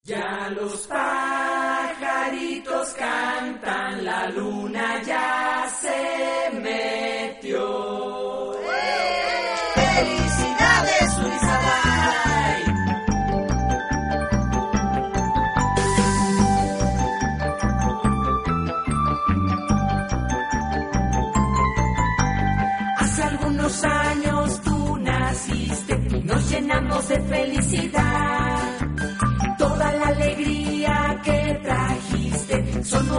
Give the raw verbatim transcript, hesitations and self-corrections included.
Ya los pajaritos cantan, la luna ya se metió. ¡Felicidades, Urizabay! Hace algunos años tú naciste, nos llenamos de felicidad. Toda la alegría que trajiste son